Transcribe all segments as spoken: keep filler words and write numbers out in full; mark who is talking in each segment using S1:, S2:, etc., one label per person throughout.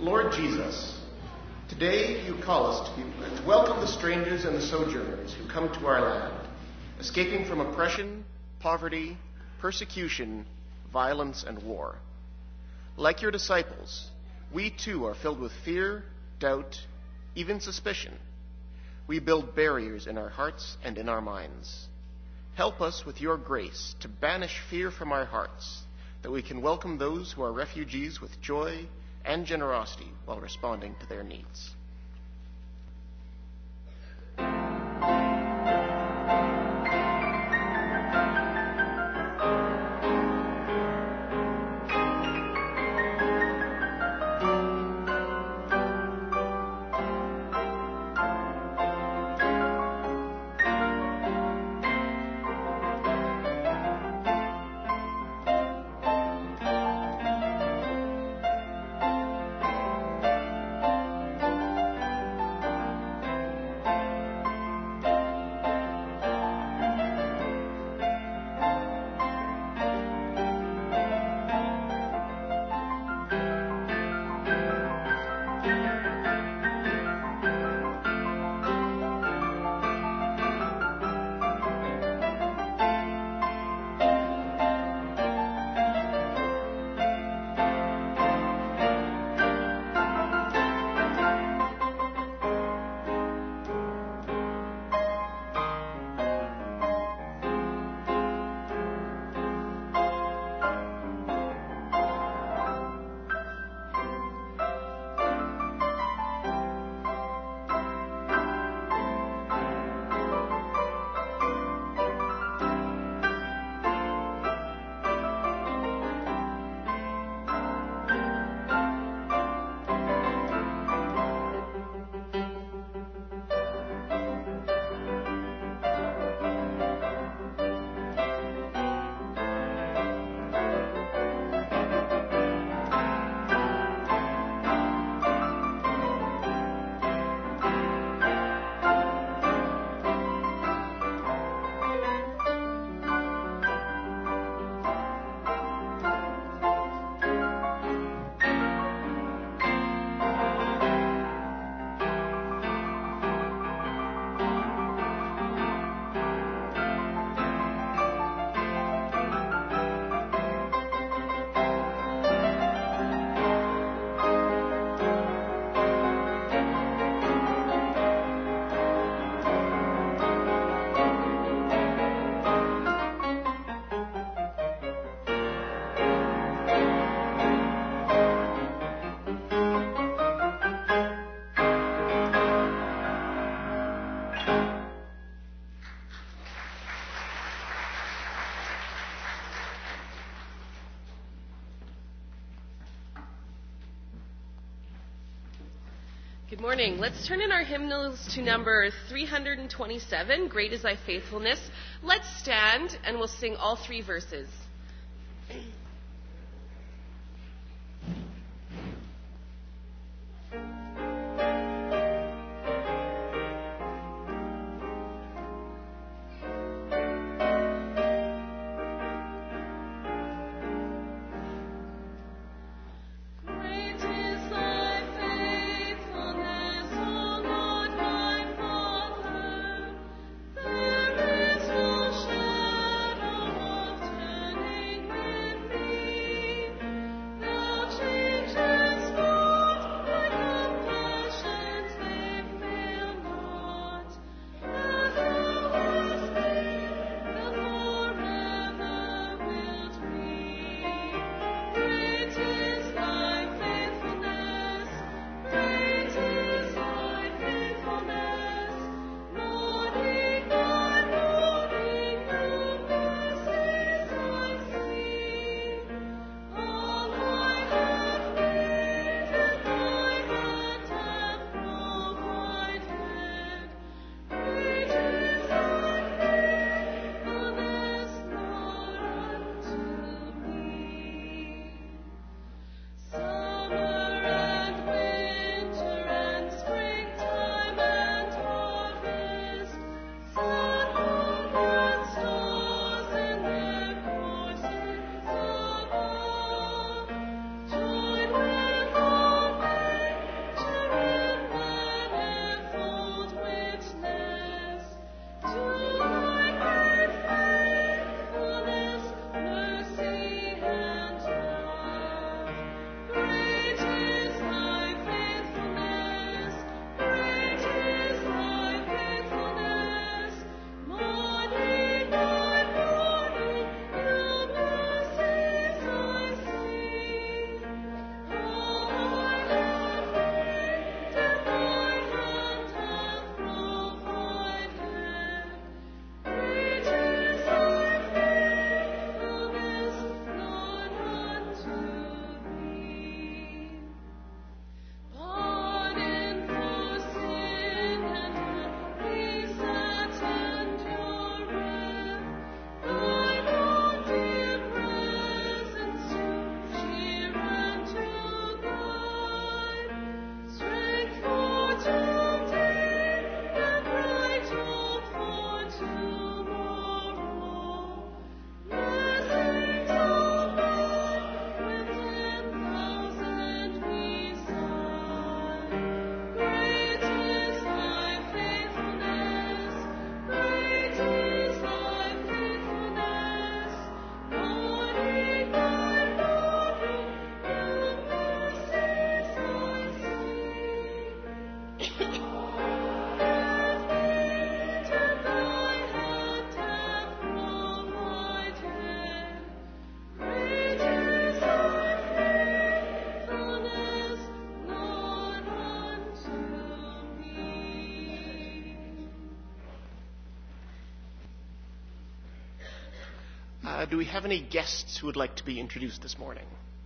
S1: Lord Jesus, today you call us to, be, to welcome the strangers and the sojourners who come to our land, escaping from oppression, poverty, persecution, violence, and war. Like your disciples, we too are filled with fear, doubt, even suspicion. We build barriers in our hearts and in our minds. Help us with your grace to banish fear from our hearts, that we can welcome those who are refugees with joy and generosity while responding to their needs.
S2: Good morning. Let's turn in our hymnals to number three hundred twenty-seven, Great is Thy Faithfulness. Let's stand and we'll sing all three verses.
S3: Turning wind
S1: Uh, do we have any guests who would like to be introduced this morning?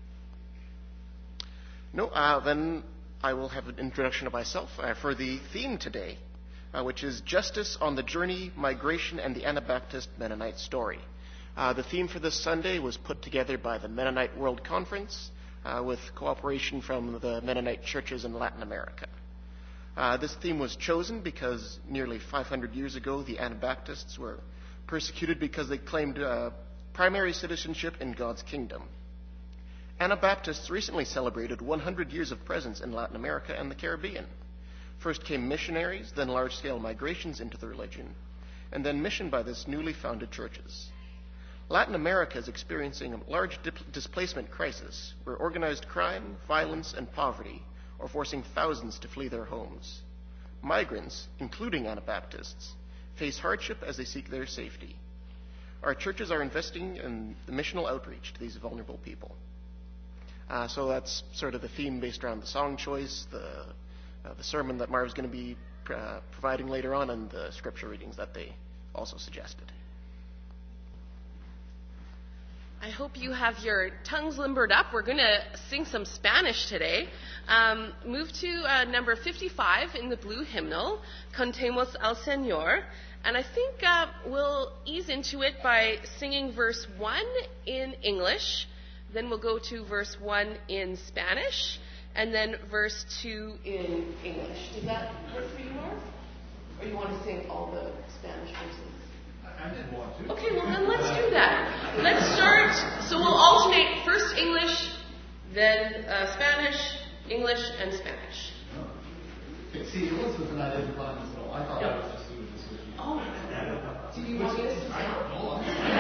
S1: No? Uh, then I will have an introduction of myself uh, for the theme today, uh, which is Justice on the Journey, Migration, and the Anabaptist Mennonite Story. Uh, the theme for this Sunday was put together by the Mennonite World Conference uh, with cooperation from the Mennonite churches in Latin America. Uh, this theme was chosen because nearly five hundred years ago the Anabaptists were persecuted because they claimed uh, primary citizenship in God's kingdom. Anabaptists recently celebrated one hundred years of presence in Latin America and the Caribbean. First came missionaries, then large-scale migrations into the religion, and then mission by this newly founded churches. Latin America is experiencing a large dip- displacement crisis where organized crime, violence, and poverty are forcing thousands to flee their homes. Migrants, including Anabaptists, face hardship as they seek their safety. Our churches are investing in the missional outreach to these vulnerable people. Uh, so that's sort of the theme based around the song choice, the, uh, the sermon that Marv's going to be uh, providing later on, and the scripture readings that they also suggested.
S2: I hope you have your tongues limbered up. We're going to sing some Spanish today. Um, move to uh, number fifty-five in the blue hymnal, Cantemos al Señor. And I think uh, we'll ease into it by singing verse one in English. Then we'll go to verse one in Spanish. And then verse two in English. Does that work for you, Marv? Or you want to sing all the Spanish verses?
S3: I did want to.
S2: Okay, well then let's do that. Let's start. So we'll alternate first English, then uh, Spanish, English, and Spanish.
S3: Oh. Okay, see, Elizabeth and I didn't plan this at all. I thought
S2: No.
S3: I was just doing this with you.
S2: Oh, do you want me to sit
S3: I
S2: down?
S3: don't know.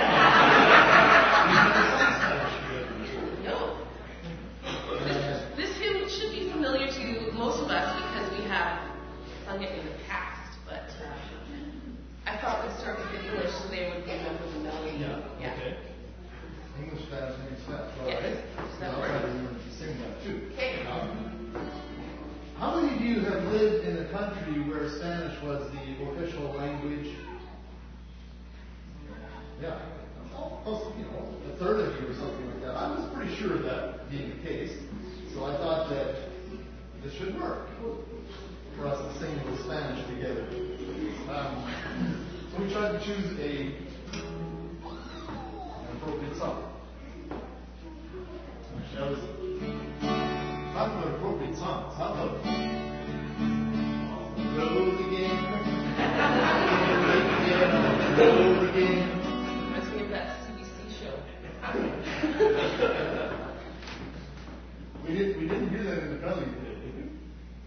S2: No. This, this hymn should be familiar to most of us because we have sung it in the past, but uh, I thought we'd start with the English so they would remember the melody.
S3: Yeah, okay. English, Spanish, English, Spanish. All
S2: Yes.
S3: right.
S2: Does that
S3: I'll
S2: work?
S3: try to remember to sing that too.
S2: Okay.
S3: Um, how many of you have lived in a country where Spanish was the official language? Yeah. Well, you know, a third of you or something like that. I was pretty sure of that being the case. So I thought that this should work for us to sing with Spanish together. Um, so we tried to choose a an appropriate song. Actually, I was talking about appropriate songs. How about Road Again? Road Again.
S2: Reminds me of that C B C show.
S3: We didn't we didn't hear that in the belly today, did we?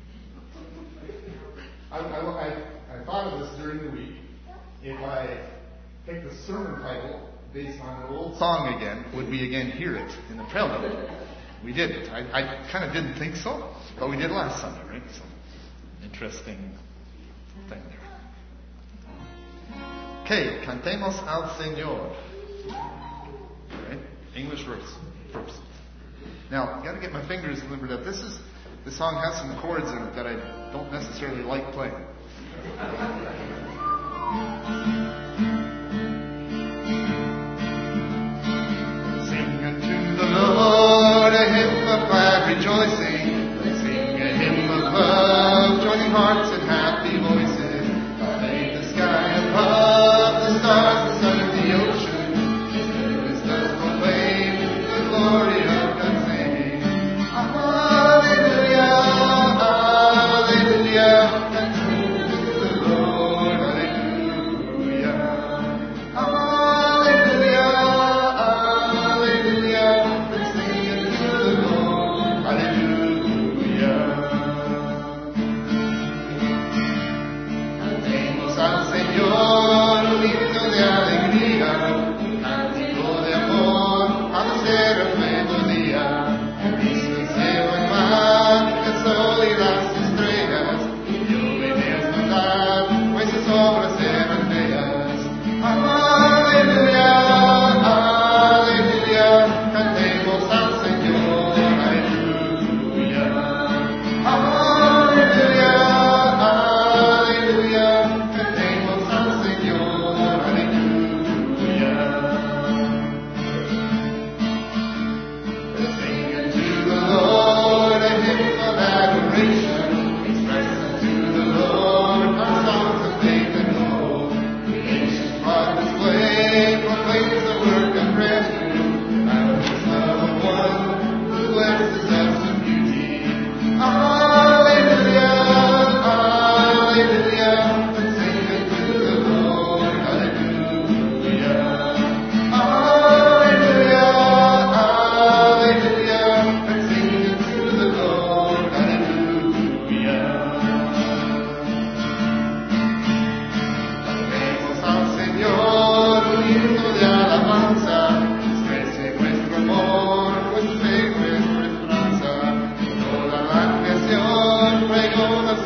S3: I, I, I, I thought of this during the week. If I pick the sermon title based on an old song again, would we again hear it in the prelude? We didn't. I, I kind of didn't think so, but we did last Sunday, right? So, interesting thing there. Okay, cantemos al Señor. Right? English verse first. Now, I've got to get my fingers limbered up. This is the song has some chords in it that I don't necessarily like playing. Sing unto the Lord a hymn of glad rejoicing. Let's sing a hymn of love, joining hearts and happy voices. God made the sky above, the stars, the sun, and the ocean. His goodness does proclaim the glory of God's name. Hallelujah, hallelujah. Let's sing to the Lord, hallelujah. Hallelujah, hallelujah. Let's sing to the Lord, hallelujah.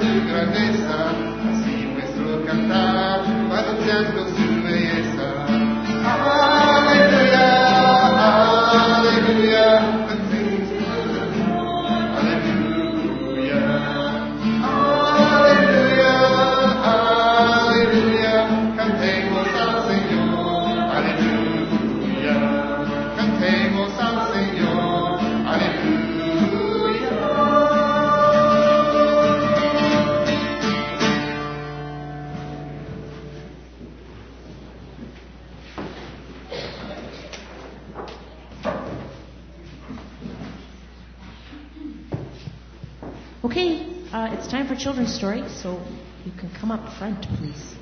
S3: su grandeza, así nuestro cantar va anunciando su belleza. Aleluya, aleluya,
S4: Okay, uh, it's time for children's stories, so you can come up front, please.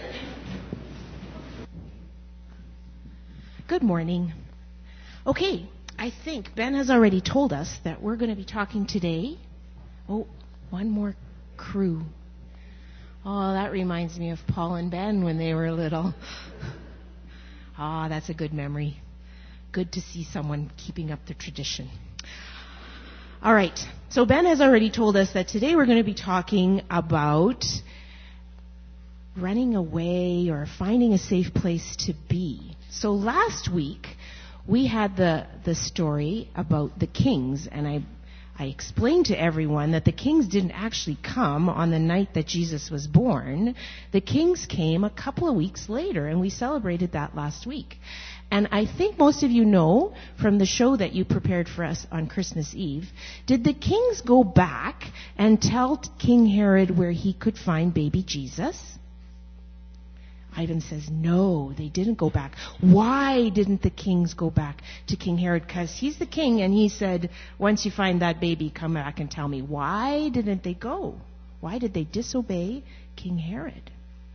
S4: Good morning. Okay, I think Ben has already told us that we're going to be talking today. Oh, one more crew. Oh, that reminds me of Paul and Ben when they were little. Ah, that's a good memory. Good to see someone keeping up the tradition. All right, so Ben has already told us that today we're going to be talking about running away or finding a safe place to be. So last week we had the the story about the kings, and I I explained to everyone that the kings didn't actually come on the night that Jesus was born. The kings came a couple of weeks later, and we celebrated that last week. And I think most of you know from the show that you prepared for us on Christmas Eve, did the kings go back and tell King Herod where he could find baby Jesus? Ivan says, no, they didn't go back. Why didn't the kings go back to King Herod? Because he's the king, and he said, once you find that baby, come back and tell me. Why didn't they go? Why did they disobey King Herod?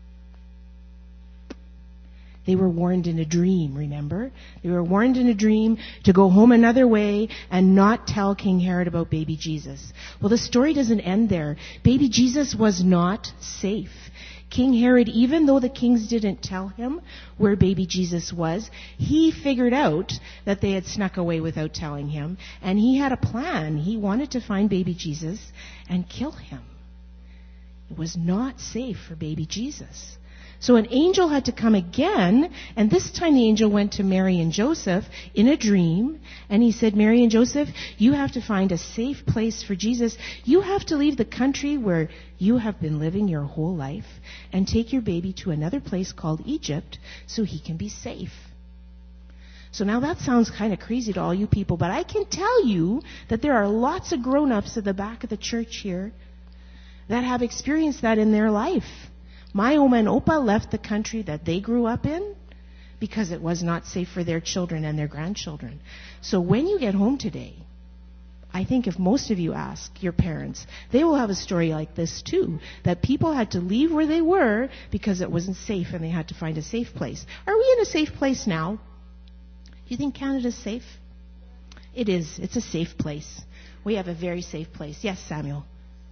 S4: They were warned in a dream, remember? They were warned in a dream to go home another way and not tell King Herod about baby Jesus. Well, the story doesn't end there. Baby Jesus was not safe. King Herod, even though the kings didn't tell him where baby Jesus was, he figured out that they had snuck away without telling him, and he had a plan. He wanted to find baby Jesus and kill him. It was not safe for baby Jesus. So an angel had to come again, and this time the angel went to Mary and Joseph in a dream, and he said, Mary and Joseph, you have to find a safe place for Jesus. You have to leave the country where you have been living your whole life and take your baby to another place called Egypt so he can be safe. So now that sounds kind of crazy to all you people, but I can tell you that there are lots of grown-ups at the back of the church here that have experienced that in their life. My Oma and Opa left the country that they grew up in because it was not safe for their children and their grandchildren. So when you get home today, I think if most of you ask your parents, they will have a story like this too, that people had to leave where they were because it wasn't safe and they had to find a safe place. Are we in a safe place now? Do you think Canada's safe? It is. It's a safe place. We have a very safe place. Yes, Samuel?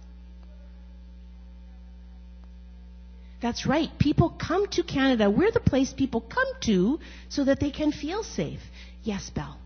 S4: That's right. People come to Canada. We're the place people come to so that they can feel safe. Yes, Belle.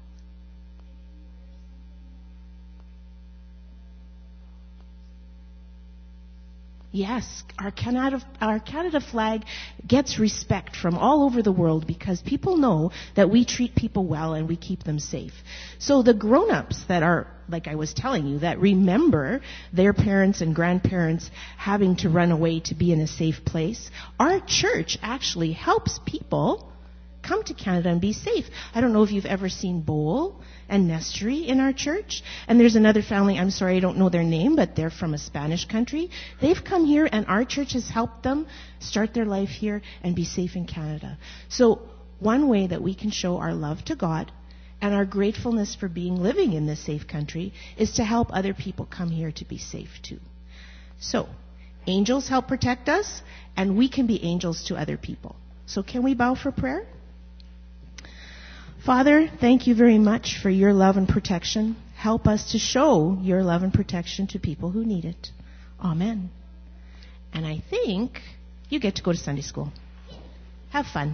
S4: Yes, our Canada, our Canada flag gets respect from all over the world because people know that we treat people well and we keep them safe. So the grown-ups that are, like I was telling you, that remember their parents and grandparents having to run away to be in a safe place, our church actually helps people come to Canada and be safe. I don't know if you've ever seen Bowl and Nestry in our church. And there's another family, I'm sorry, I don't know their name, but they're from a Spanish country. They've come here and our church has helped them start their life here and be safe in Canada. So one way that we can show our love to God and our gratefulness for being living in this safe country is to help other people come here to be safe too. So angels help protect us and we can be angels to other people. So can we bow for prayer? Father, thank you very much for your love and protection. Help us to show your love and protection to people who need it. Amen. And I think you get to go to Sunday school. Have fun.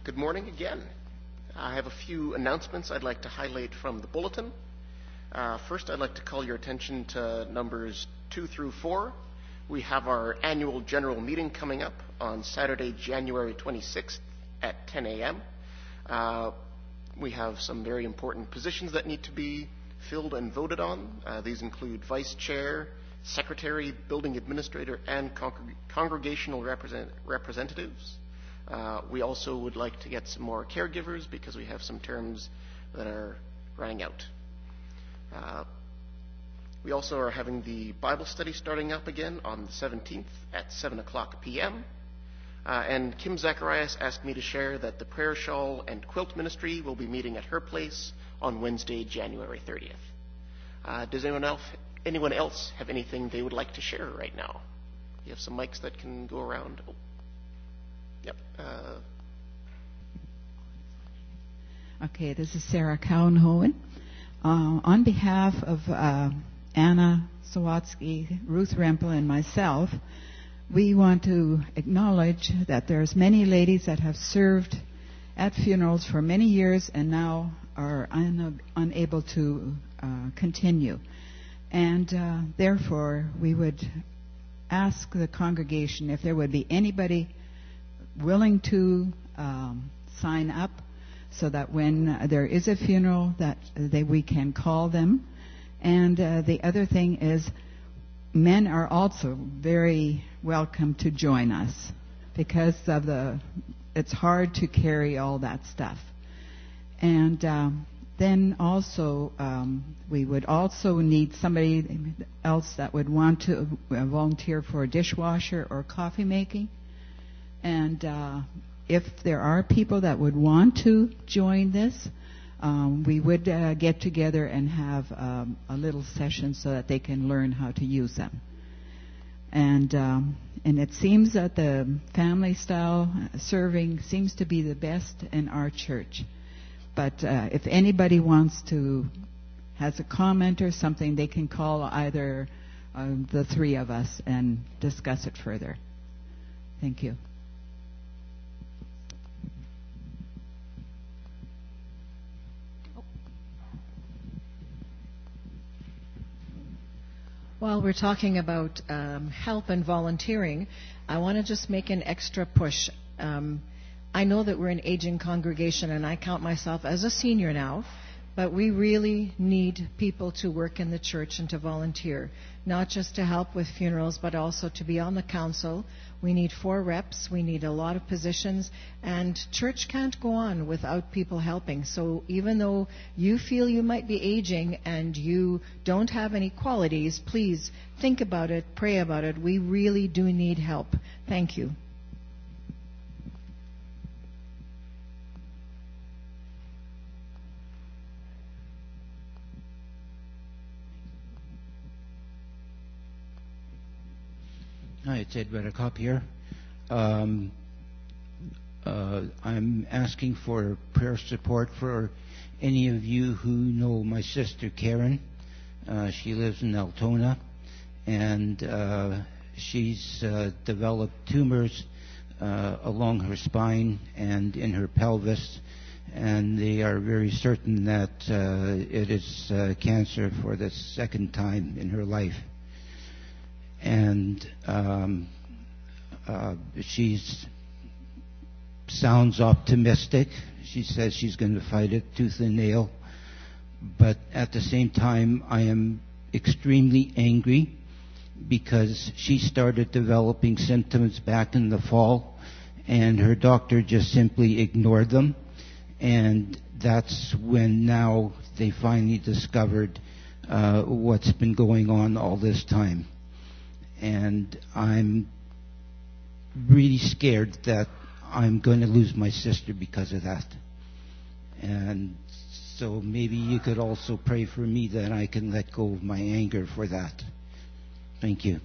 S1: good morning again. I have a few announcements I'd like to highlight from the bulletin. Uh, first, I'd like to call your attention to numbers two through four. We have our annual general meeting coming up on Saturday, January twenty-sixth at ten a.m. Uh, we have some very important positions that need to be filled and voted on. Uh, these include vice chair, secretary, building administrator, and con- congregational represent- representatives. Uh, we also would like to get some more caregivers because we have some terms that are running out. Uh, we also are having the Bible study starting up again on the seventeenth at seven o'clock p.m. Uh, and Kim Zacharias asked me to share that the prayer shawl and quilt ministry will be meeting at her place on Wednesday, January thirtieth. Uh, does anyone else, anyone else have anything they would like to share right now? You have some mics that can go around. Oh. Yep. Uh,
S5: okay, this is Sarah Cowan-Hohen. Uh, on behalf of uh, Anna Sawatsky, Ruth Rempel, and myself, we want to acknowledge that there's many ladies that have served at funerals for many years and now are un- unable to uh, continue. And uh, therefore, we would ask the congregation if there would be anybody willing to um, sign up so that when there is a funeral that they, we can call them. And uh, the other thing is men are also very welcome to join us because of the it's hard to carry all that stuff. And um, then also um, we would also need somebody else that would want to volunteer for dishwasher or coffee making. And uh, if there are people that would want to join this, um, we would uh, get together and have um, a little session so that they can learn how to use them. And um, and it seems that the family style serving seems to be the best in our church. But uh, if anybody wants to, has a comment or something, they can call either uh, the three of us and discuss it further. Thank you.
S6: While we're talking about um, help and volunteering, I want to just make an extra push. Um, I know that we're an aging congregation, and I count myself as a senior now, but we really need people to work in the church and to volunteer, not just to help with funerals, but also to be on the council. We need four reps. We need a lot of positions, and church can't go on without people helping. So even though you feel you might be aging and you don't have any qualities, please think about it, pray about it. We really do need help. Thank you.
S7: Hi, it's Ed Redicop here. Um, uh, I'm asking for prayer support for any of you who know my sister Karen. Uh, she lives in Altona, and uh, she's uh, developed tumors uh, along her spine and in her pelvis, and they are very certain that uh, it is uh, cancer for the second time in her life. And um, uh, she's sounds optimistic. She says she's going to fight it tooth and nail. But at the same time, I am extremely angry because she started developing symptoms back in the fall, and her doctor just simply ignored them. And that's when now they finally discovered uh, what's been going on all this time. And I'm really scared that I'm going to lose my sister because of that. And so maybe you could also pray for me that I can let go of my anger for that. Thank you.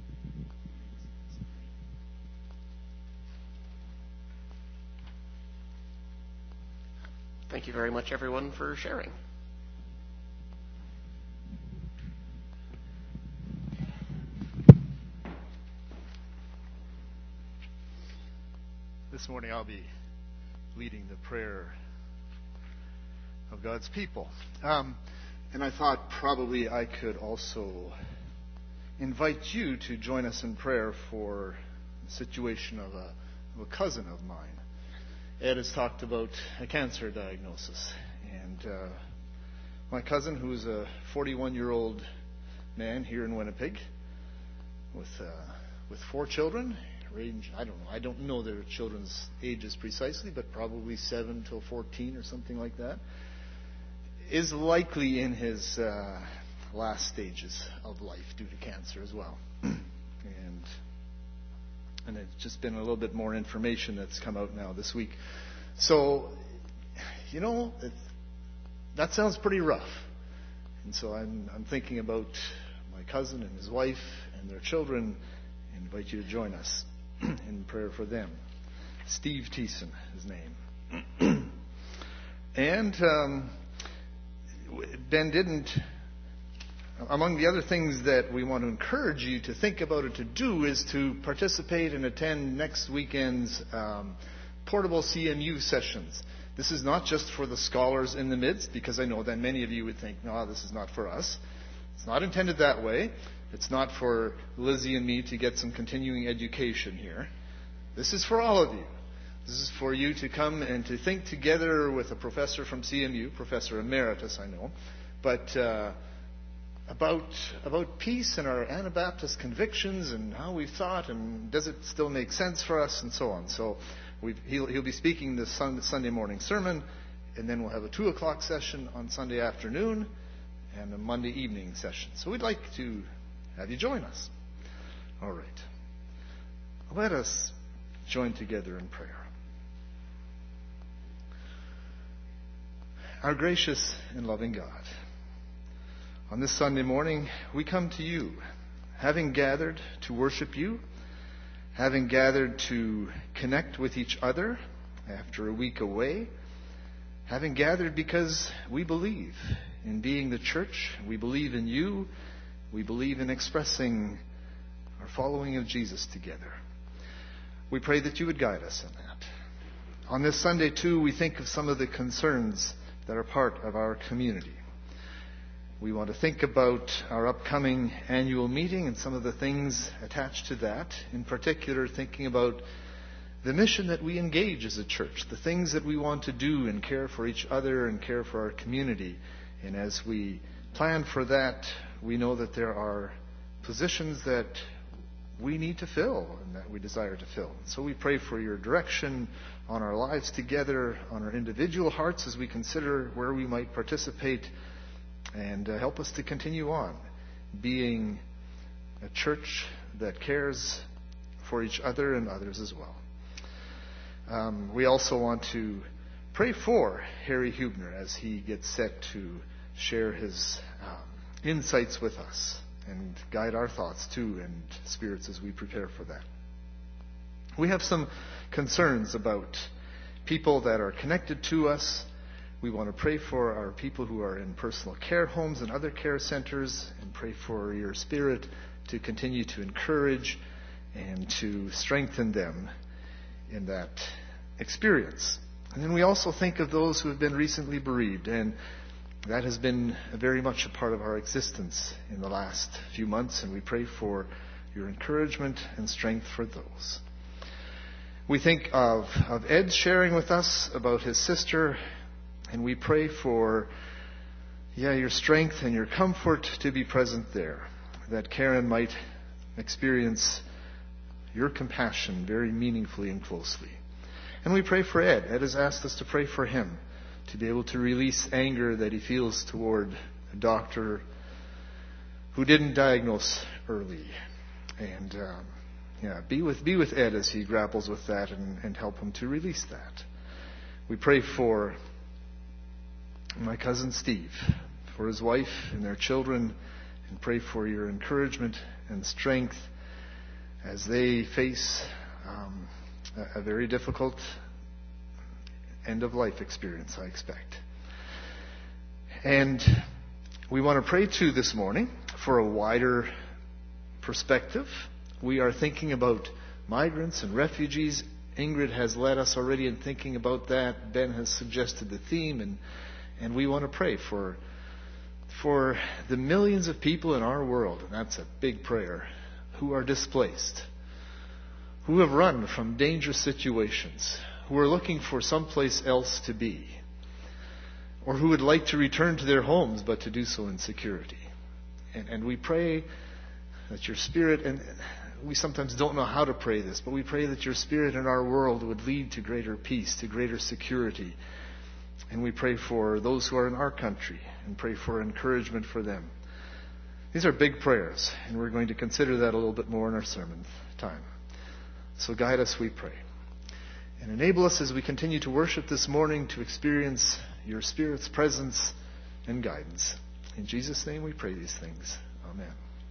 S1: Thank you very much, everyone, for sharing.
S3: This morning I'll be leading the prayer of God's people. Um, and I thought probably I could also invite you to join us in prayer for the situation of a, of a cousin of mine. Ed has talked about a cancer diagnosis. And uh, my cousin, who's a forty-one-year-old man here in Winnipeg with uh, with four children, range, I don't know, I don't know their children's ages precisely, but probably seven till fourteen or something like that, is likely in his uh, last stages of life due to cancer as well. and and it's just been a little bit more information that's come out now this week. So, you know, it, that sounds pretty rough. And so I'm I'm thinking about my cousin and his wife and their children, and invite you to join us in prayer for them. Steve Thiessen, his name. and um, Ben didn't, among the other things that we want to encourage you to think about or to do is to participate and attend next weekend's um, portable C M U sessions. This is not just for the scholars in the midst, because I know that many of you would think, no, this is not for us. It's not intended that way. It's not for Lizzie and me to get some continuing education here. This is for all of you. This is for you to come and to think together with a professor from C M U, Professor Emeritus, I know, but uh, about about peace and our Anabaptist convictions and how we've thought and does it still make sense for us and so on. So we've, he'll, he'll be speaking this Sunday morning sermon, and then we'll have a two o'clock session on Sunday afternoon and a Monday evening session. So we'd like to have you join us. All right. Let us join together in prayer. Our gracious and loving God, on this Sunday morning, we come to you, having gathered to worship you, having gathered to connect with each other after a week away, having gathered because we believe in being the church, we believe in you, we believe in expressing our following of Jesus together. We pray that you would guide us in that. On this Sunday, too, we think of some of the concerns that are part of our community. We want to think about our upcoming annual meeting and some of the things attached to that. In particular, thinking about the mission that we engage as a church, the things that we want to do and care for each other and care for our community. And as we plan for that, we know that there are positions that we need to fill and that we desire to fill. So we pray for your direction on our lives together, on our individual hearts as we consider where we might participate, and uh, help us to continue on being a church that cares for each other and others as well. Um, we also want to pray for Harry Hubner as he gets set to share his um, insights with us and guide our thoughts too and spirits as we prepare for that. We have some concerns about people that are connected to us. We want to pray for our people who are in personal care homes and other care centers, and pray for your Spirit to continue to encourage and to strengthen them in that experience. And then we also think of those who have been recently bereaved, and that has been very much a part of our existence in the last few months, and we pray for your encouragement and strength for those. We think of, of Ed sharing with us about his sister, and we pray for, yeah, your strength and your comfort to be present there, that Karen might experience your compassion very meaningfully and closely. And we pray for Ed. Ed has asked us to pray for him, to be able to release anger that he feels toward a doctor who didn't diagnose early. And um, yeah, be with be with Ed as he grapples with that, and, and help him to release that. We pray for my cousin Steve, for his wife and their children, and pray for your encouragement and strength as they face um, a, a very difficult end-of-life experience, I expect. And we want to pray too this morning for a wider perspective. We are thinking about migrants and refugees
S8: Ingrid has led us already in thinking about that. Ben has suggested the theme, and, and we want to pray for, for the millions of people in our world, and that's a big prayer, who are displaced, who have run from dangerous situations, who are looking for someplace else to be, or who would like to return to their homes but to do so in security. And, and we pray that your Spirit, and we sometimes don't know how to pray this, but we pray that your Spirit in our world would lead to greater peace, to greater security. And we pray for those who are in our country and pray for encouragement for them. These are big prayers, and we're going to consider that a little bit more in our sermon time. So guide us, we pray. And enable us as we continue to worship this morning to experience your Spirit's presence and guidance. In Jesus' name we pray these things. Amen.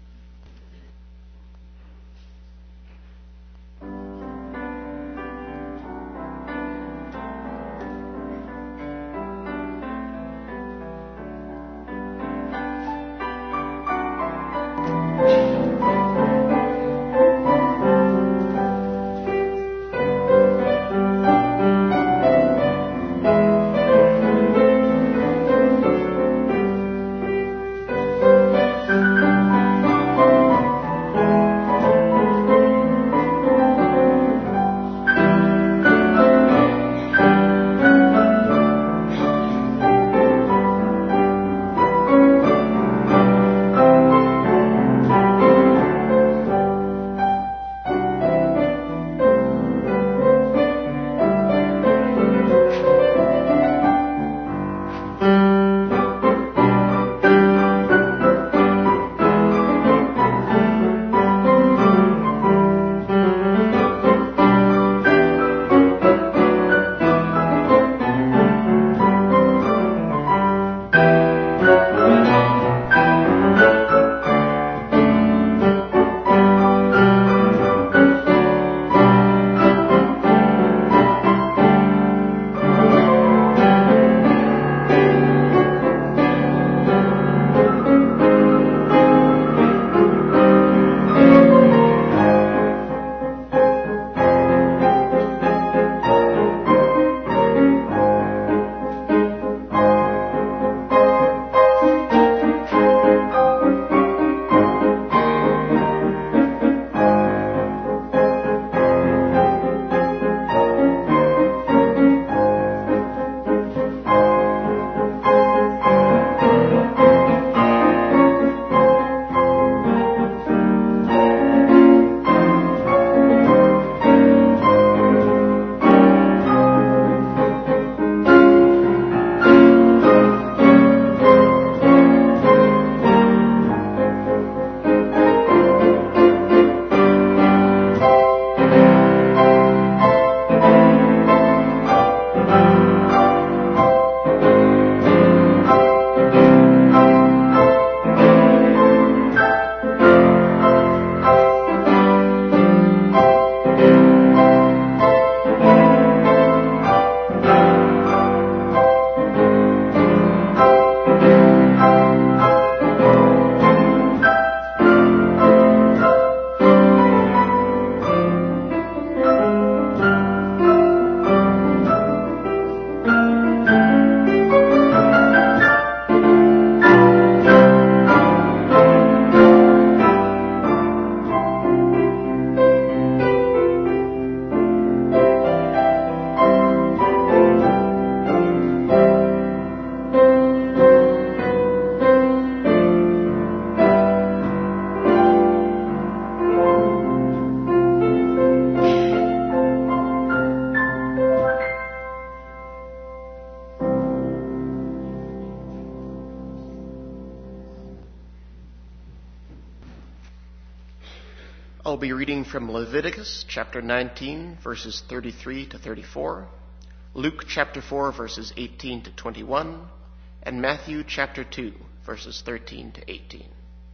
S1: I'll be reading from Leviticus chapter nineteen, verses thirty-three to thirty-four, Luke chapter four, verses eighteen to twenty-one, and Matthew chapter two, verses thirteen to eighteen.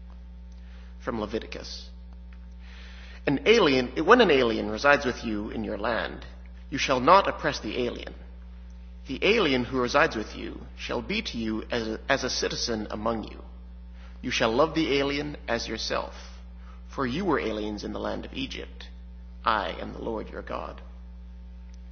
S1: From Leviticus. An alien, when an alien resides with you in your land, you shall not oppress the alien. The alien who resides with you shall be to you as a, as a citizen among you. You shall love the alien as yourself, for you were aliens in the land of Egypt. I am the Lord your God.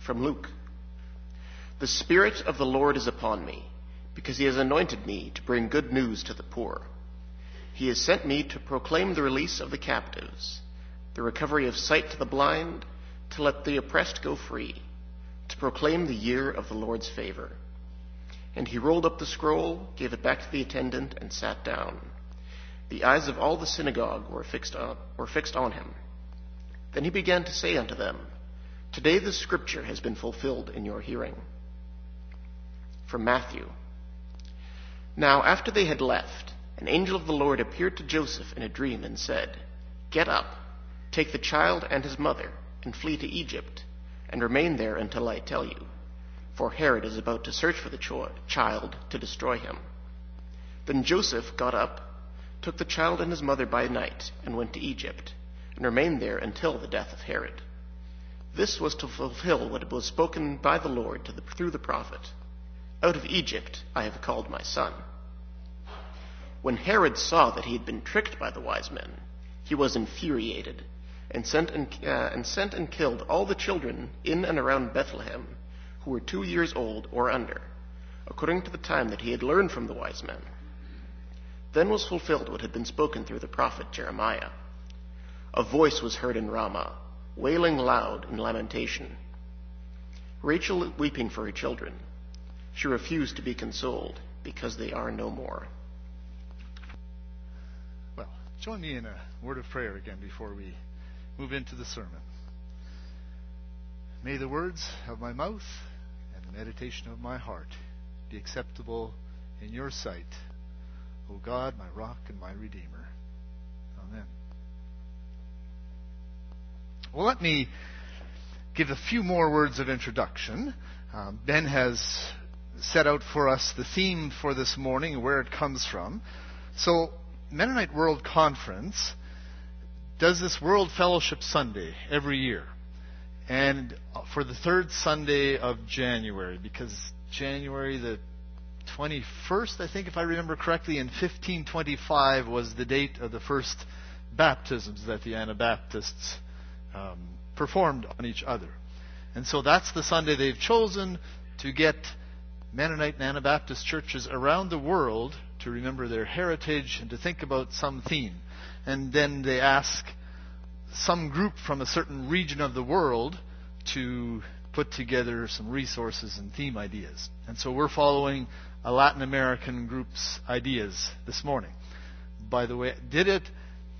S1: from Luke. The Spirit of the Lord is upon me, because he has anointed me to bring good news to the poor. He has sent me to proclaim the release of the captives, the recovery of sight to the blind, to let the oppressed go free, to proclaim the year of the Lord's favor. And he rolled up the scroll, gave it back to the attendant, and sat down. The eyes of all the synagogue were fixed on, were fixed on him. Then he began to say unto them, Today the scripture has been fulfilled in your hearing. From Matthew. Now after they had left, an angel of the Lord appeared to Joseph in a dream and said, Get up, take the child and his mother, and flee to Egypt, and remain there until I tell you. For Herod is about to search for the cho- child to destroy him. Then Joseph got up, took the child and his mother by night, and went to Egypt, and remained there until the death of Herod. This was to fulfill what was spoken by the Lord to the, through the prophet. Out of Egypt I have called my son. When Herod saw that he had been tricked by the wise men, he was infuriated, and sent and, uh, and sent and killed all the children in and around Bethlehem who were two years old or under, according to the time that he had learned from the wise men. Then was fulfilled what had been spoken through the prophet Jeremiah. A voice was heard in Ramah, wailing loud in lamentation, Rachel weeping for her children. She refused to be consoled, because they are no more.
S8: Well, join me in a word of prayer again before we move into the sermon. May the words of my mouth and the meditation of my heart be acceptable in your sight, O God, my rock and my redeemer. Amen. Well, let me give a few more words of introduction. Um, Ben has set out for us the theme for this morning and where it comes from. So, Mennonite World Conference does this World Fellowship Sunday every year. And for the third Sunday of January, because January the twenty-first, I think, if I remember correctly, in fifteen twenty-five was the date of the first baptisms that the Anabaptists um, performed on each other. And so that's the Sunday they've chosen to get Mennonite and Anabaptist churches around the world to remember their heritage and to think about some theme. And then they ask some group from a certain region of the world to put together some resources and theme ideas. And so we're following a Latin American group's ideas this morning. By the way, did it...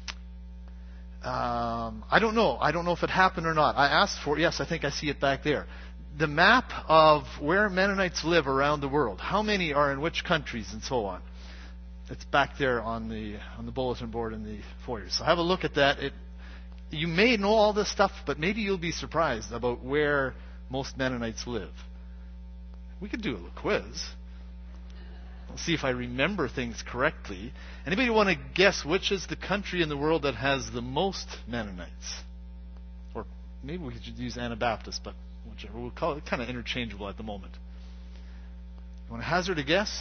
S8: Um, I don't know. I don't know if it happened or not. I asked for it. Yes, I think I see it back there. The map of where Mennonites live around the world. How many are in which countries and so on. It's back there on the on the bulletin board in the foyer. So have a look at that. It, you may know all this stuff, but maybe you'll be surprised about where most Mennonites live. We could do a little quiz. I'll see if I remember things correctly. Anybody want to guess which is the country in the world that has the most Mennonites? Or maybe we could use Anabaptists, but whichever. We'll call it kind of interchangeable at the moment. You want to hazard a guess?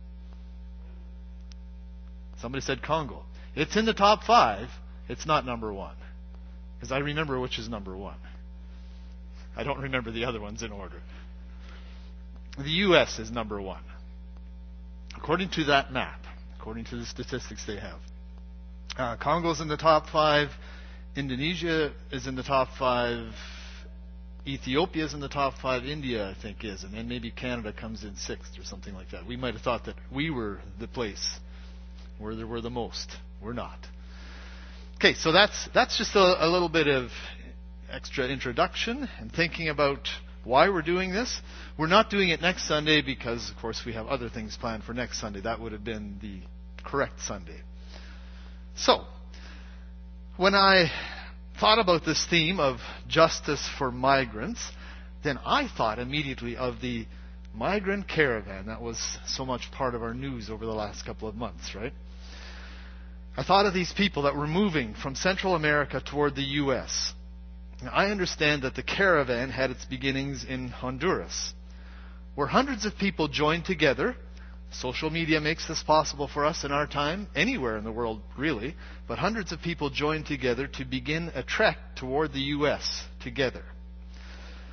S8: Somebody said Congo. It's in the top five. It's not number one. Because I remember which is number one. I don't remember the other ones in order. The U S is number one. According to that map, according to the statistics they have. Uh, Congo's in the top five. Indonesia is in the top five. Ethiopia is in the top five. India, I think, is. And then maybe Canada comes in sixth or something like that. We might have thought that we were the place where there were the most. We're not. Okay, so that's that's just a, a little bit of extra introduction and thinking about why we're doing this. We're not doing it next Sunday because, of course, we have other things planned for next Sunday. That would have been the correct Sunday. So, when I thought about this theme of justice for migrants, then I thought immediately of the migrant caravan that was so much part of our news over the last couple of months, right? I thought of these people that were moving from Central America toward the U S Now, I understand that the caravan had its beginnings in Honduras, where hundreds of people joined together. Social media makes this possible for us in our time, anywhere in the world, really. But hundreds of people joined together to begin a trek toward the U S together.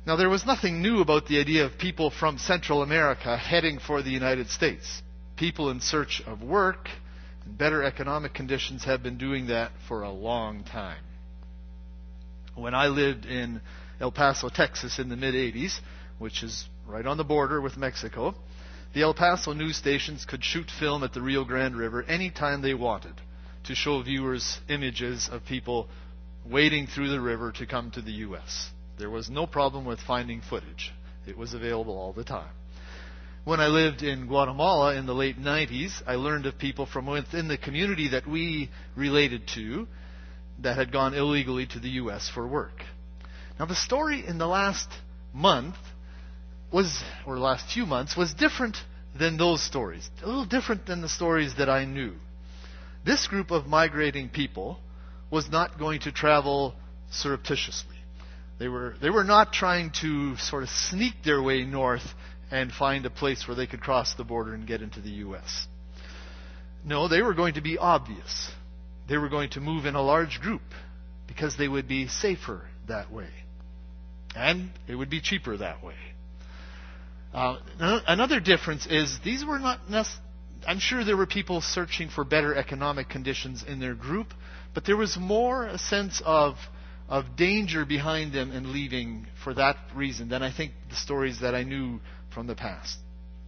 S8: Now, there was nothing new about the idea of people from Central America heading for the United States. People in search of work and better economic conditions have been doing that for a long time. When I lived in El Paso, Texas in the mid-eighties, which is right on the border with Mexico, the El Paso news stations could shoot film at the Rio Grande River anytime they wanted to show viewers images of people wading through the river to come to the U S There was no problem with finding footage. It was available all the time. When I lived in Guatemala in the late nineties, I learned of people from within the community that we related to that had gone illegally to the U S for work. Now, the story in the last month was, or last few months, was different than those stories. A little different than the stories that I knew. This group of migrating people was not going to travel surreptitiously. They were, they were not trying to sort of sneak their way north and find a place where they could cross the border and get into the U S No, they were going to be obvious. They were going to move in a large group because they would be safer that way. And it would be cheaper that way. Uh, another difference is these were not necessarily, I'm sure there were people searching for better economic conditions in their group, but there was more a sense of of danger behind them in leaving for that reason than I think the stories that I knew from the past.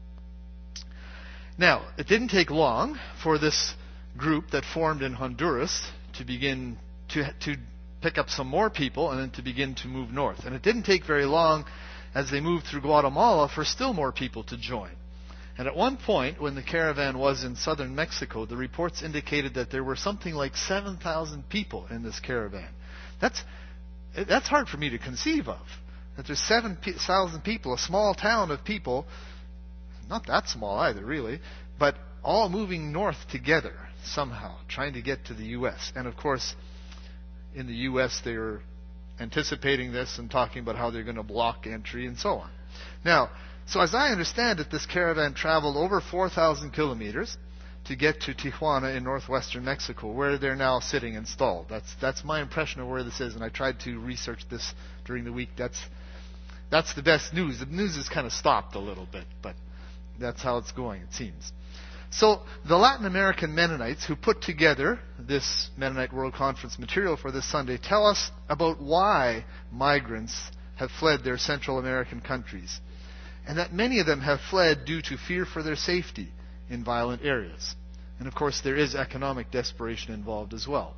S8: Now, it didn't take long for this group that formed in Honduras to begin to to pick up some more people and then to begin to move north. And it didn't take very long as they moved through Guatemala for still more people to join. And at one point, when the caravan was in southern Mexico, the reports indicated that there were something like seven thousand people in this caravan. That's that's hard for me to conceive of. That there's seven thousand people, a small town of people, not that small either, really, but all moving north together somehow, trying to get to the U S And of course, in the U S they were anticipating this and talking about how they're going to block entry and so on. Now, so as I understand it, this caravan traveled over four thousand kilometers to get to Tijuana in northwestern Mexico, where they're now sitting installed. That's that's my impression of where this is, and I tried to research this during the week. That's that's the best news. The news has kind of stopped a little bit, but that's how it's going, it seems. So the Latin American Mennonites who put together this Mennonite World Conference material for this Sunday tell us about why migrants have fled their Central American countries, and that many of them have fled due to fear for their safety in violent areas. And of course, there is economic desperation involved as well.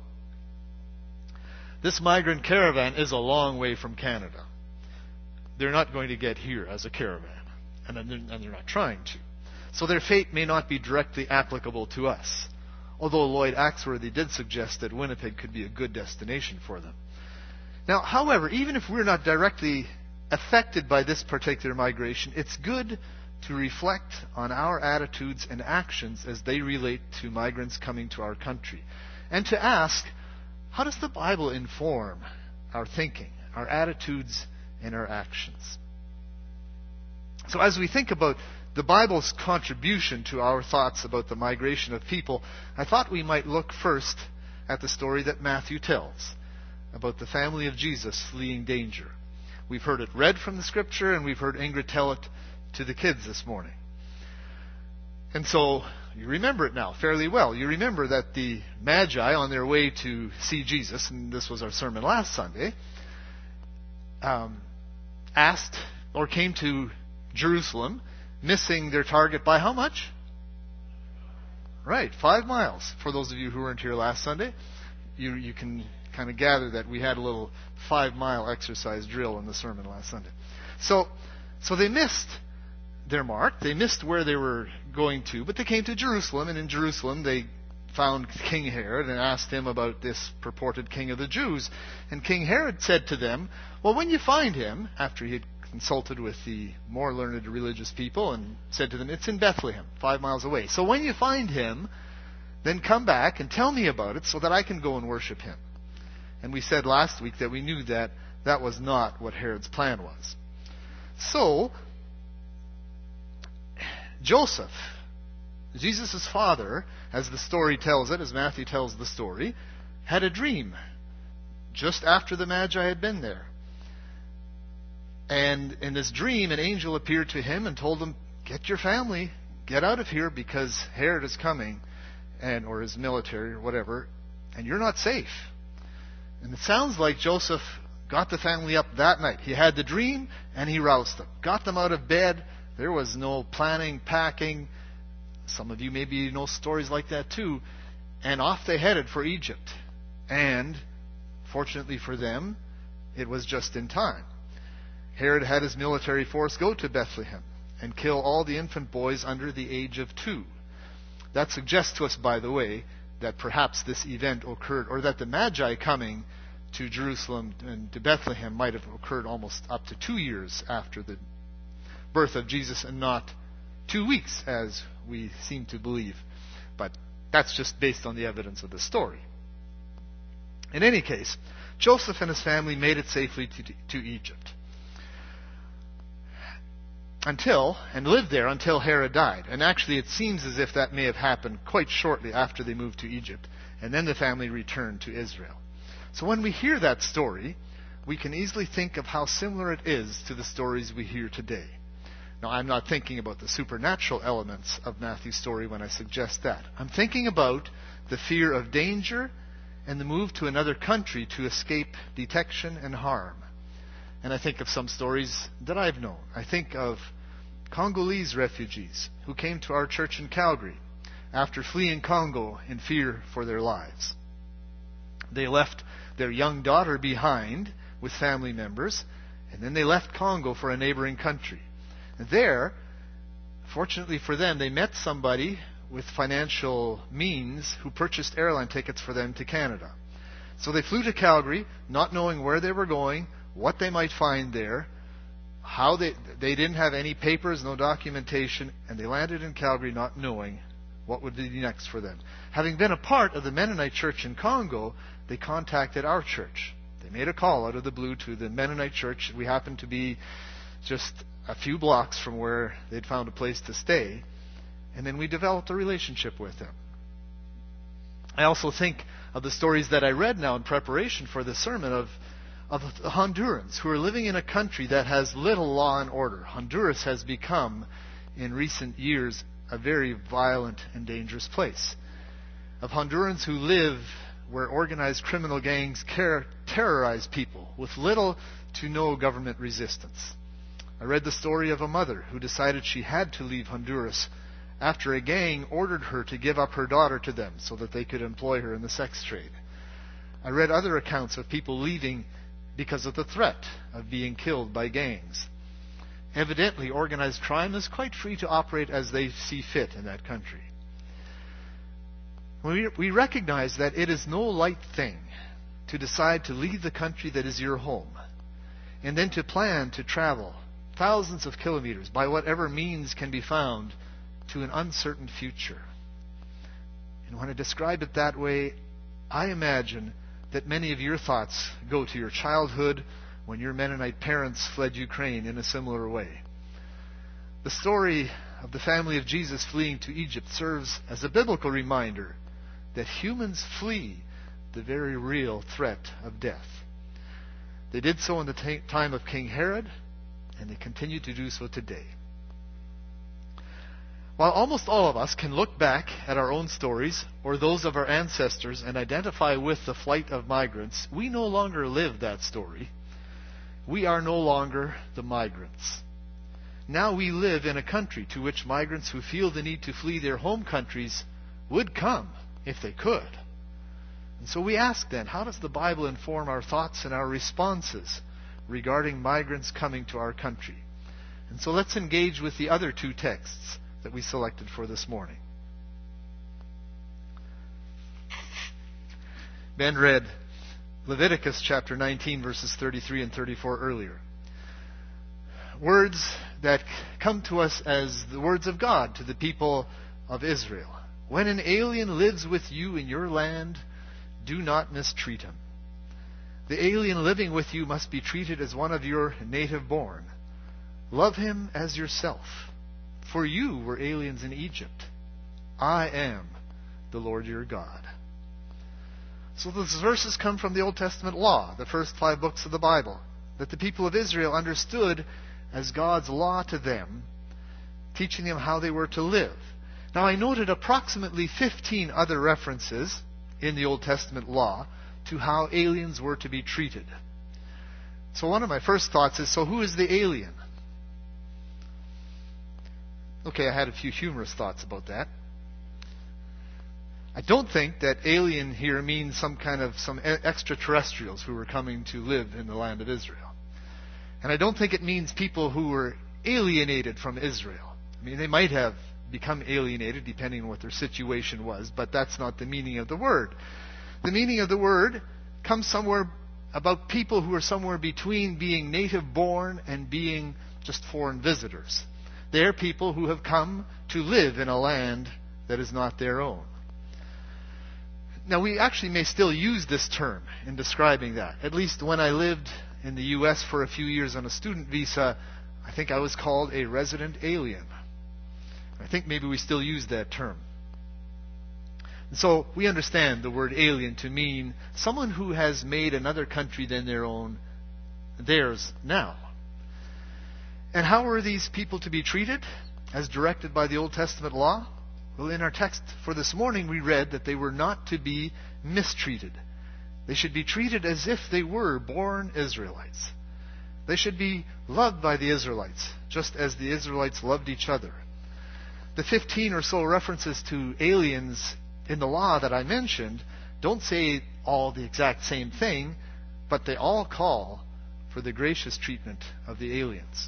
S8: This migrant caravan is a long way from Canada. They're not going to get here as a caravan, and they're, and they're not trying to. So their fate may not be directly applicable to us, although Lloyd Axworthy did suggest that Winnipeg could be a good destination for them. Now, however, even if we're not directly affected by this particular migration, it's good to reflect on our attitudes and actions as they relate to migrants coming to our country, and to ask, how does the Bible inform our thinking, our attitudes, and our actions? So as we think about the Bible's contribution to our thoughts about the migration of people, I thought we might look first at the story that Matthew tells about the family of Jesus fleeing danger. We've heard it read from the Scripture, and we've heard Ingrid tell it to the kids this morning. And so you remember it now fairly well. You remember that the Magi, on their way to see Jesus, and this was our sermon last Sunday, um, asked or came to Jerusalem, missing their target by how much? Right, five miles. For those of you who weren't here last Sunday, you you can kind of gather that we had a little five-mile exercise drill in the sermon last Sunday. So, so they missed their mark. They missed where they were going to, but they came to Jerusalem, and in Jerusalem they found King Herod and asked him about this purported king of the Jews. And King Herod said to them, well, when you find him, after he had consulted with the more learned religious people, and said to them, it's in Bethlehem, five miles away. So when you find him, then come back and tell me about it so that I can go and worship him. And we said last week that we knew that that was not what Herod's plan was. So, Joseph, Jesus' father, as the story tells it, as Matthew tells the story, had a dream just after the Magi had been there. And in this dream, an angel appeared to him and told him, get your family, get out of here, because Herod is coming, and or his military or whatever, and you're not safe. And it sounds like Joseph got the family up that night. He had the dream, and he roused them. Got them out of bed. There was no planning, packing. Some of you maybe know stories like that too. And off they headed for Egypt. And, fortunately for them, it was just in time. Herod had his military force go to Bethlehem and kill all the infant boys under the age of two. That suggests to us, by the way, that perhaps this event occurred, or that the Magi coming to Jerusalem and to Bethlehem might have occurred almost up to two years after the birth of Jesus, and not two weeks, as we seem to believe. But that's just based on the evidence of the story. In any case, Joseph and his family made it safely to, to Egypt. Until, and lived there until Herod died. And actually it seems as if that may have happened quite shortly after they moved to Egypt. And then the family returned to Israel. So when we hear that story, we can easily think of how similar it is to the stories we hear today. Now, I'm not thinking about the supernatural elements of Matthew's story when I suggest that. I'm thinking about the fear of danger and the move to another country to escape detection and harm. And I think of some stories that I've known. I think of Congolese refugees who came to our church in Calgary after fleeing Congo in fear for their lives. They left their young daughter behind with family members, and then they left Congo for a neighboring country. And there, fortunately for them, they met somebody with financial means who purchased airline tickets for them to Canada. So they flew to Calgary, not knowing where they were going, what they might find there, how they they didn't have any papers, no documentation, and they landed in Calgary not knowing what would be next for them. Having been a part of the Mennonite church in Congo, they contacted our church. They made a call out of the blue to the Mennonite church. We happened to be just a few blocks from where they'd found a place to stay, and then we developed a relationship with them. I also think of the stories that I read now in preparation for this sermon of of Hondurans who are living in a country that has little law and order. Honduras has become, in recent years, a very violent and dangerous place. Of Hondurans who live where organized criminal gangs care, terrorize people with little to no government resistance. I read the story of a mother who decided she had to leave Honduras after a gang ordered her to give up her daughter to them so that they could employ her in the sex trade. I read other accounts of people leaving because of the threat of being killed by gangs. Evidently, organized crime is quite free to operate as they see fit in that country. We, we recognize that it is no light thing to decide to leave the country that is your home, and then to plan to travel thousands of kilometers by whatever means can be found to an uncertain future. And when I describe it that way, I imagine that many of your thoughts go to your childhood when your Mennonite parents fled Ukraine in a similar way. The story of the family of Jesus fleeing to Egypt serves as a biblical reminder that humans flee the very real threat of death. They did so in the t- time of King Herod, and they continue to do so today. While almost all of us can look back at our own stories or those of our ancestors and identify with the flight of migrants, we no longer live that story. We are no longer the migrants. Now we live in a country to which migrants who feel the need to flee their home countries would come if they could. And so we ask then, how does the Bible inform our thoughts and our responses regarding migrants coming to our country? And so let's engage with the other two texts that we selected for this morning. Ben read Leviticus chapter nineteen, verses thirty-three and thirty-four earlier. Words that come to us as the words of God to the people of Israel. When an alien lives with you in your land, do not mistreat him. The alien living with you must be treated as one of your native born. Love him as yourself. For you were aliens in Egypt. I am the Lord your God. So these verses come from the Old Testament law, the first five books of the Bible. that the people of Israel understood as God's law to them, teaching them how they were to live. Now, I noted approximately fifteen other references in the Old Testament law to how aliens were to be treated. So one of my first thoughts is, so who is the alien? Okay, I had a few humorous thoughts about that. I don't think that alien here means some kind of some extraterrestrials who were coming to live in the land of Israel. And I don't think it means people who were alienated from Israel. I mean, they might have become alienated depending on what their situation was, but that's not the meaning of the word. The meaning of the word comes somewhere about people who are somewhere between being native born and being just foreign visitors. They're people who have come to live in a land that is not their own. Now, we actually may still use this term in describing that. At least when I lived in the U S for a few years on a student visa, I think I was called a resident alien. I think maybe we still use that term. And so we understand the word alien to mean someone who has made another country than their own theirs now. And how were these people to be treated as directed by the Old Testament law? Well, in our text for this morning, we read that they were not to be mistreated. They should be treated as if they were born Israelites. They should be loved by the Israelites, just as the Israelites loved each other. The fifteen or so references to aliens in the law that I mentioned don't say all the exact same thing, but they all call for the gracious treatment of the aliens.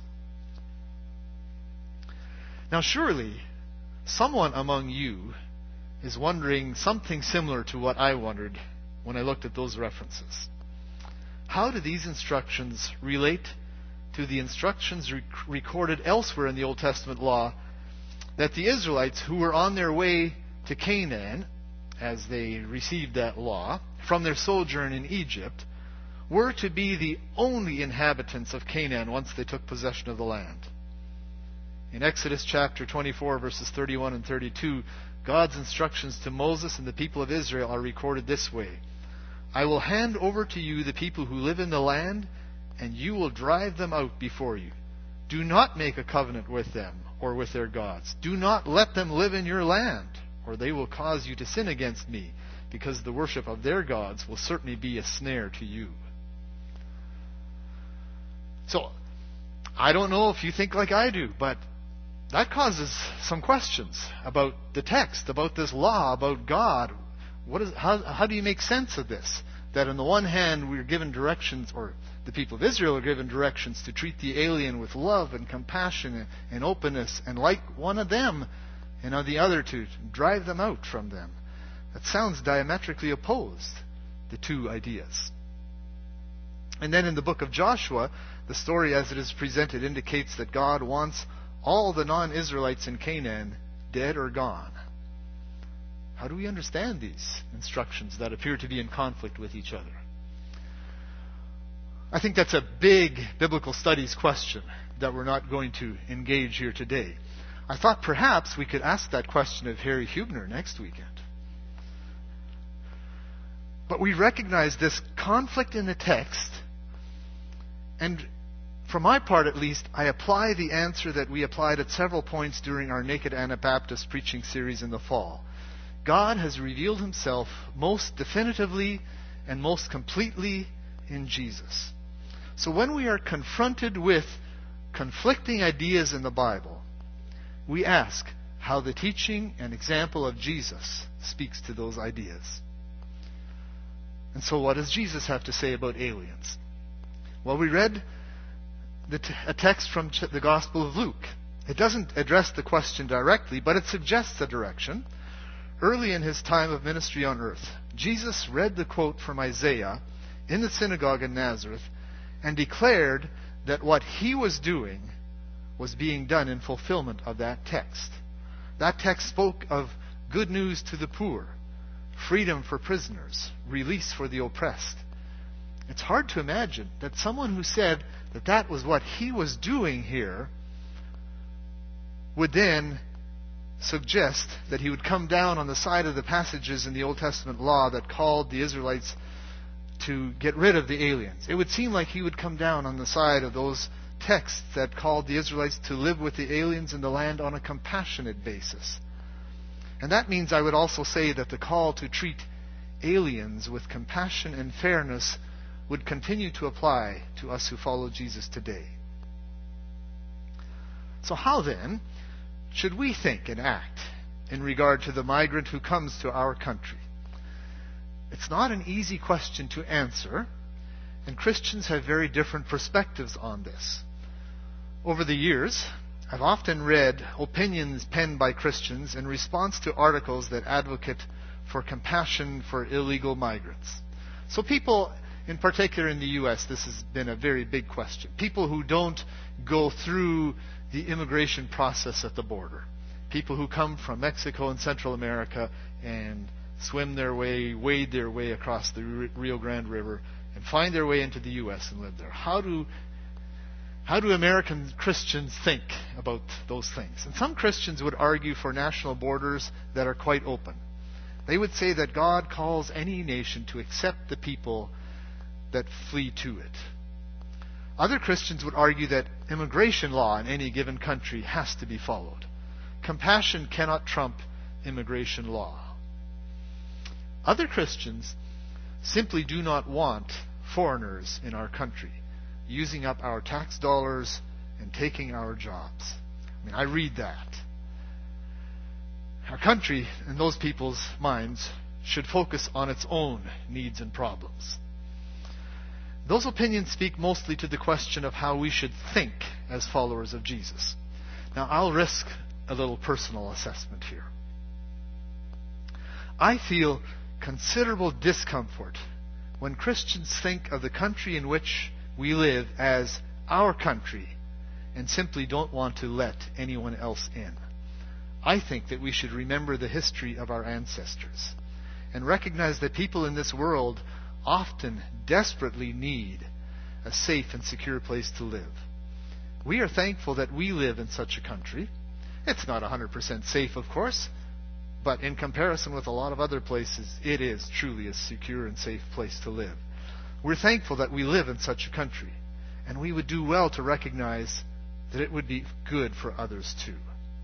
S8: Now, surely, someone among you is wondering something similar to what I wondered when I looked at those references. How do these instructions relate to the instructions rec- recorded elsewhere in the Old Testament law that the Israelites who were on their way to Canaan, as they received that law, from their sojourn in Egypt, were to be the only inhabitants of Canaan once they took possession of the land? In Exodus chapter twenty-four, verses thirty-one and thirty-two, God's instructions to Moses and the people of Israel are recorded this way: I will hand over to you the people who live in the land, and you will drive them out before you. Do not make a covenant with them or with their gods. Do not let them live in your land, or they will cause you to sin against me, because the worship of their gods will certainly be a snare to you. So, I don't know if you think like I do, but that causes some questions about the text, about this law, about God. What is, how, how do you make sense of this? That on the one hand, we're given directions, or the people of Israel are given directions to treat the alien with love and compassion and openness and like one of them, and on the other to drive them out from them. That sounds diametrically opposed, the two ideas. And then in the book of Joshua, the story as it is presented indicates that God wants all the non-Israelites in Canaan dead or gone. How do we understand these instructions that appear to be in conflict with each other? I think that's a big biblical studies question that we're not going to engage here today. I thought perhaps we could ask that question of Harry Hubner next weekend. But we recognize this conflict in the text, and for my part at least, I apply the answer that we applied at several points during our Naked Anabaptist preaching series in the fall. God has revealed himself most definitively and most completely in Jesus. So when we are confronted with conflicting ideas in the Bible, we ask how the teaching and example of Jesus speaks to those ideas. And so what does Jesus have to say about aliens? Well, we read the t- a text from ch- the Gospel of Luke. It doesn't address the question directly, but it suggests a direction. Early in his time of ministry on earth, Jesus read the quote from Isaiah in the synagogue in Nazareth and declared that what he was doing was being done in fulfillment of that text. That text spoke of good news to the poor, freedom for prisoners, release for the oppressed. It's hard to imagine that someone who said that that was what he was doing here would then suggest that he would come down on the side of the passages in the Old Testament law that called the Israelites to get rid of the aliens. It would seem like he would come down on the side of those texts that called the Israelites to live with the aliens in the land on a compassionate basis. And that means I would also say that the call to treat aliens with compassion and fairness would continue to apply to us who follow Jesus today. So how then should we think and act in regard to the migrant who comes to our country? It's not an easy question to answer, and Christians have very different perspectives on this. Over the years, I've often read opinions penned by Christians in response to articles that advocate for compassion for illegal migrants. So people, in particular in the U S, this has been a very big question. People who don't go through the immigration process at the border. People who come from Mexico and Central America and swim their way, wade their way across the Rio Grande River and find their way into the U S and live there. How do how do American Christians think about those things? And some Christians would argue for national borders that are quite open. They would say that God calls any nation to accept the people that flee to it. Other Christians would argue that immigration law in any given country has to be followed. Compassion cannot trump immigration law. Other Christians simply do not want foreigners in our country, using up our tax dollars and taking our jobs. I mean, I read that. Our country, in those people's minds, should focus on its own needs and problems. Those opinions speak mostly to the question of how we should think as followers of Jesus. Now, I'll risk a little personal assessment here. I feel considerable discomfort when Christians think of the country in which we live as our country and simply don't want to let anyone else in. I think that we should remember the history of our ancestors and recognize that people in this world often desperately need a safe and secure place to live. We are thankful that we live in such a country. It's not one hundred percent safe, of course, but in comparison with a lot of other places, it is truly a secure and safe place to live. We're thankful that we live in such a country, and we would do well to recognize that it would be good for others too.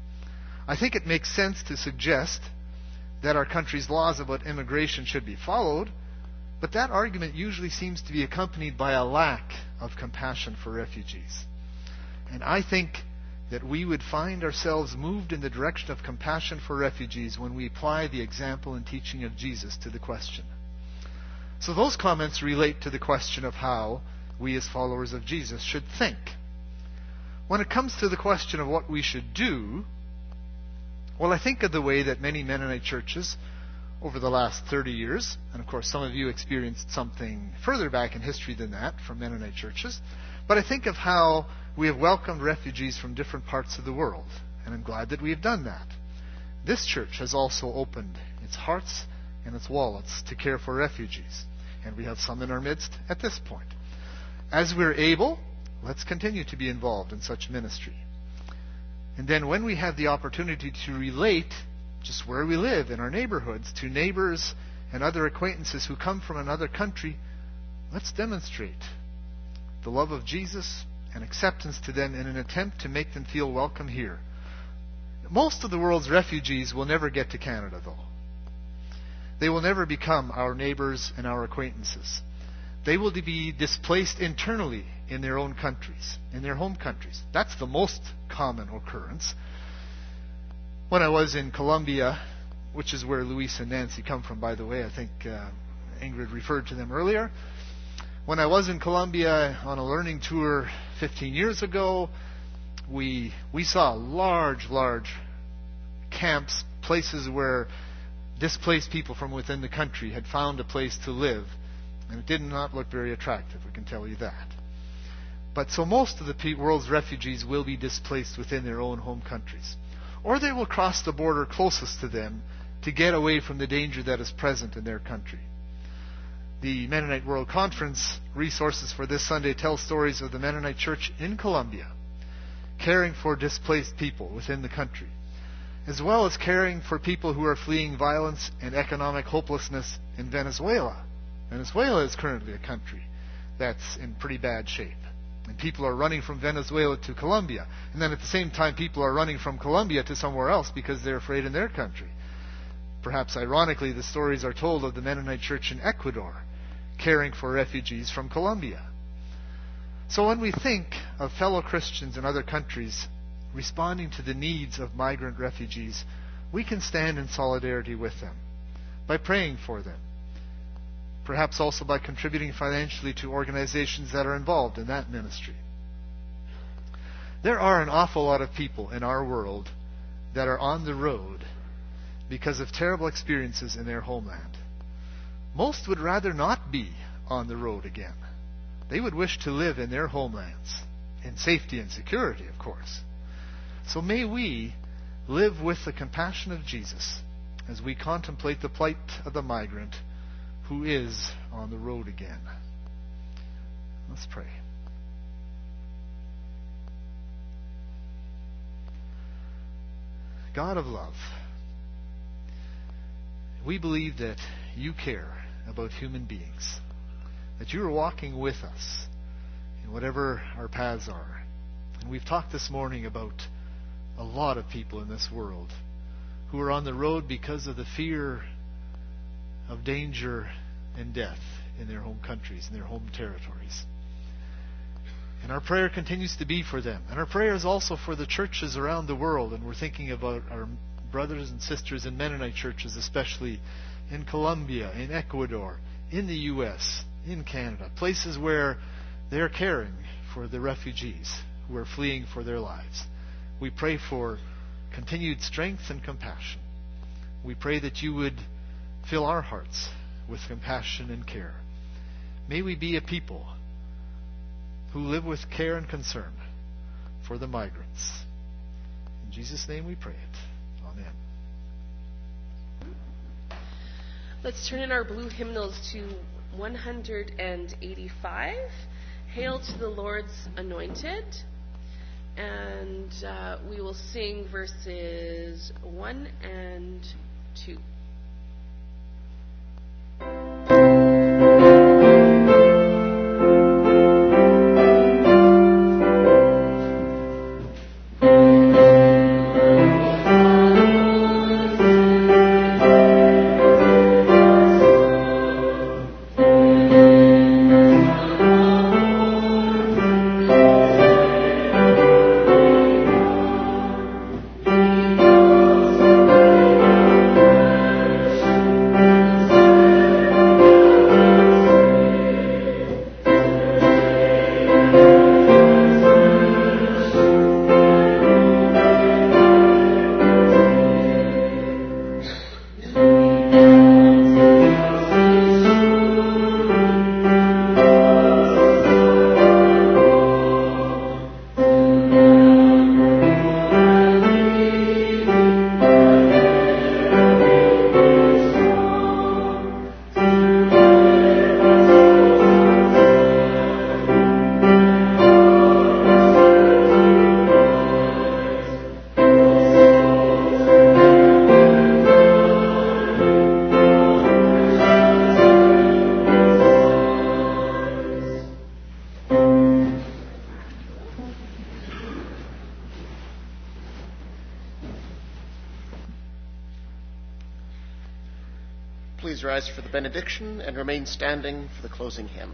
S8: I think it makes sense to suggest that our country's laws about immigration should be followed, but that argument usually seems to be accompanied by a lack of compassion for refugees. And I think that we would find ourselves moved in the direction of compassion for refugees when we apply the example and teaching of Jesus to the question. So those comments relate to the question of how we as followers of Jesus should think. When it comes to the question of what we should do, well, I think of the way that many Mennonite churches over the last thirty years, and of course some of you experienced something further back in history than that from Mennonite churches, but I think of how we have welcomed refugees from different parts of the world, and I'm glad that we have done that. This church has also opened its hearts and its wallets to care for refugees, and we have some in our midst at this point. As we're able, let's continue to be involved in such ministry. And then when we have the opportunity to relate just where we live in our neighborhoods to neighbors and other acquaintances who come from another country, let's demonstrate the love of Jesus and acceptance to them in an attempt to make them feel welcome here. Most of the world's refugees will never get to Canada, though. They will never become our neighbors and our acquaintances. They will be displaced internally in their own countries, in their home countries. That's the most common occurrence. When I was in Colombia, which is where Luis and Nancy come from, by the way, I think uh, Ingrid referred to them earlier. When I was in Colombia on a learning tour fifteen years ago, we we saw large, large camps, places where displaced people from within the country had found a place to live. And it did not look very attractive, I can tell you that. But so most of the world's refugees will be displaced within their own home countries. Or they will cross the border closest to them to get away from the danger that is present in their country. The Mennonite World Conference resources for this Sunday tell stories of the Mennonite Church in Colombia, caring for displaced people within the country, as well as caring for people who are fleeing violence and economic hopelessness in Venezuela, Venezuela is currently a country that's in pretty bad shape. And people are running from Venezuela to Colombia. And then at the same time, people are running from Colombia to somewhere else because they're afraid in their country. Perhaps ironically, the stories are told of the Mennonite Church in Ecuador caring for refugees from Colombia. So when we think of fellow Christians in other countries responding to the needs of migrant refugees, we can stand in solidarity with them by praying for them. Perhaps also by contributing financially to organizations that are involved in that ministry. There are an awful lot of people in our world that are on the road because of terrible experiences in their homeland. Most would rather not be on the road again. They would wish to live in their homelands, in safety and security, of course. So may we live with the compassion of Jesus as we contemplate the plight of the migrant who is on the road again. Let's pray. God of love, we believe that you care about human beings, that you are walking with us in whatever our paths are. And we've talked this morning about a lot of people in this world who are on the road because of the fear of danger and death in their home countries, in their home territories. And our prayer continues to be for them. And our prayer is also for the churches around the world. And we're thinking about our brothers and sisters in Mennonite churches, especially in Colombia, in Ecuador, in the U S, in Canada, places where they're caring for the refugees who are fleeing for their lives. We pray for continued strength and compassion. We pray that you would fill our hearts with compassion and care. May we be a people who live with care and concern for the migrants. In Jesus' name we pray it. Amen.
S2: Let's turn in our blue hymnals to one hundred eighty-five. Hail to the Lord's Anointed. And uh, we will sing verses one and two.
S1: Please rise for the benediction and remain standing for the closing hymn.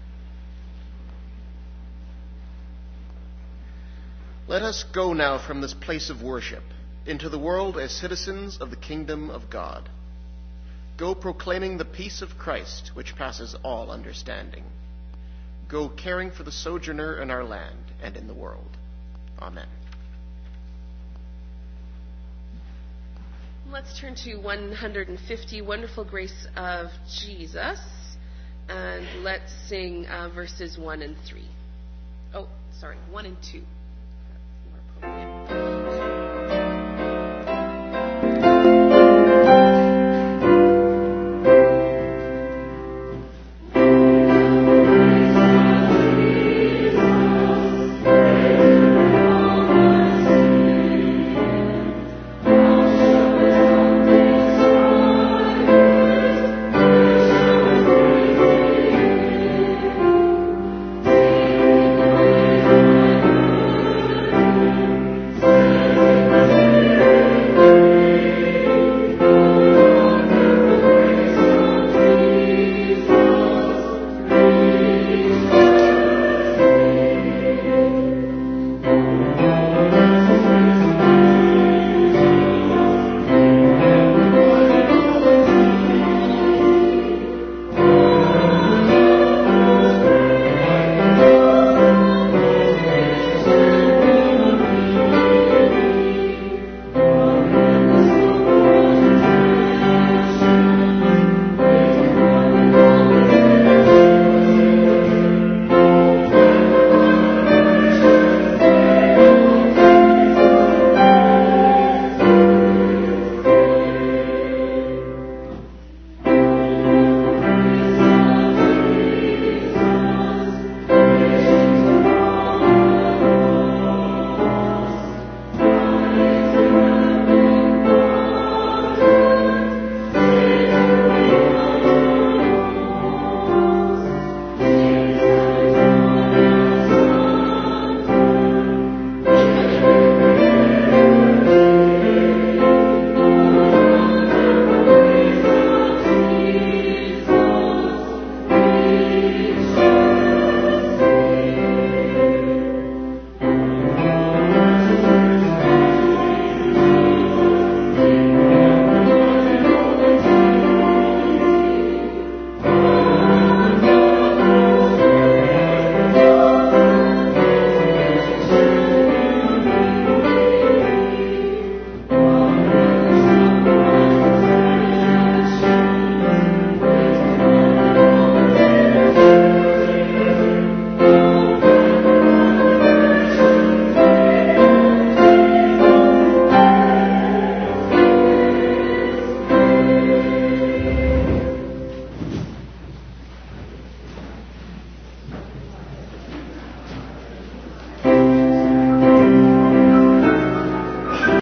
S1: Let us go now from this place of worship into the world as citizens of the kingdom of God. Go proclaiming the peace of Christ, which passes all understanding. Go caring for the sojourner in our land and in the world. Amen.
S2: Let's turn to one hundred fifty, Wonderful Grace of Jesus, and let's sing uh, verses one and three. Oh, sorry, one and two.